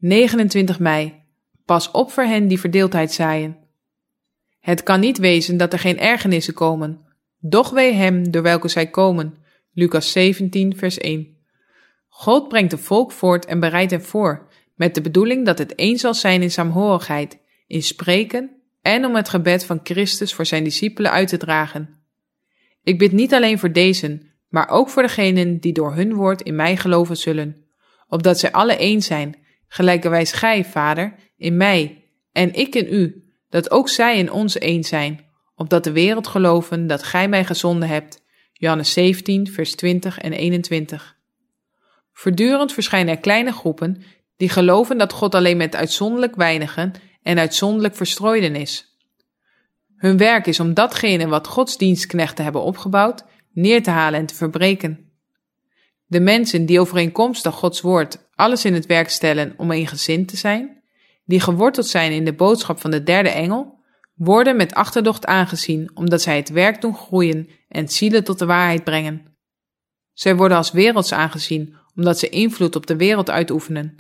29 mei. Pas op voor hen die verdeeldheid zaaien. Het kan niet wezen dat er geen ergernissen komen. Doch wee hem door welke zij komen. Lucas 17 vers 1. God brengt een volk voort en bereidt hen voor, met de bedoeling dat het één zal zijn in saamhorigheid, in spreken en om het gebed van Christus voor zijn discipelen uit te dragen. Ik bid niet alleen voor dezen, maar ook voor degenen die door hun woord in mij geloven zullen, opdat zij alle één zijn, gelijkerwijs gij, Vader, in mij en ik in u, dat ook zij in ons één zijn, opdat de wereld geloven dat gij mij gezonden hebt. Johannes 17 vers 20 en 21. Voortdurend verschijnen er kleine groepen die geloven dat God alleen met uitzonderlijk weinigen en uitzonderlijk verstrooiden is. Hun werk is om datgene wat Gods dienstknechten hebben opgebouwd, neer te halen en te verbreken. De mensen die overeenkomstig Gods woord alles in het werk stellen om eensgezind te zijn, die geworteld zijn in de boodschap van de derde engel, worden met achterdocht aangezien omdat zij het werk doen groeien en zielen tot de waarheid brengen. Zij worden als werelds aangezien omdat ze invloed op de wereld uitoefenen.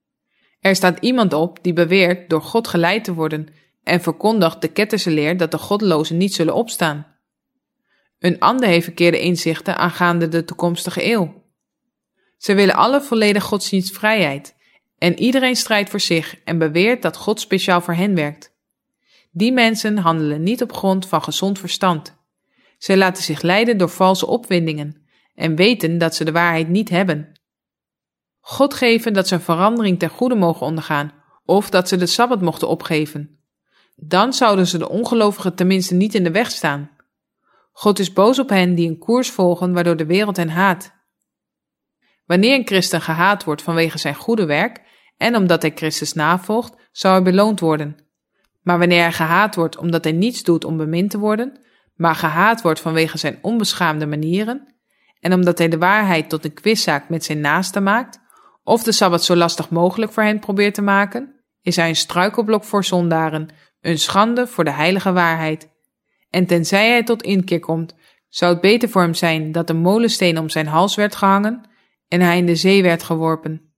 Er staat iemand op die beweert door God geleid te worden en verkondigt de ketterse leer dat de goddelozen niet zullen opstaan. Een ander heeft verkeerde inzichten aangaande de toekomstige eeuw. Zij willen alle volledig godsdienstvrijheid en iedereen strijdt voor zich en beweert dat God speciaal voor hen werkt. Die mensen handelen niet op grond van gezond verstand. Zij laten zich leiden door valse opwindingen en weten dat ze de waarheid niet hebben. God geven dat ze een verandering ten goede mogen ondergaan of dat ze de Sabbat mochten opgeven. Dan zouden ze de ongelovigen tenminste niet in de weg staan. God is boos op hen die een koers volgen waardoor de wereld hen haat. Wanneer een christen gehaat wordt vanwege zijn goede werk en omdat hij Christus navolgt, zou hij beloond worden. Maar wanneer hij gehaat wordt omdat hij niets doet om bemind te worden, maar gehaat wordt vanwege zijn onbeschaamde manieren en omdat hij de waarheid tot een quizzaak met zijn naaste maakt, of de Sabbat zo lastig mogelijk voor hen probeert te maken, is hij een struikelblok voor zondaren, een schande voor de heilige waarheid. En tenzij hij tot inkeer komt, zou het beter voor hem zijn dat een molensteen om zijn hals werd gehangen en hij in de zee werd geworpen.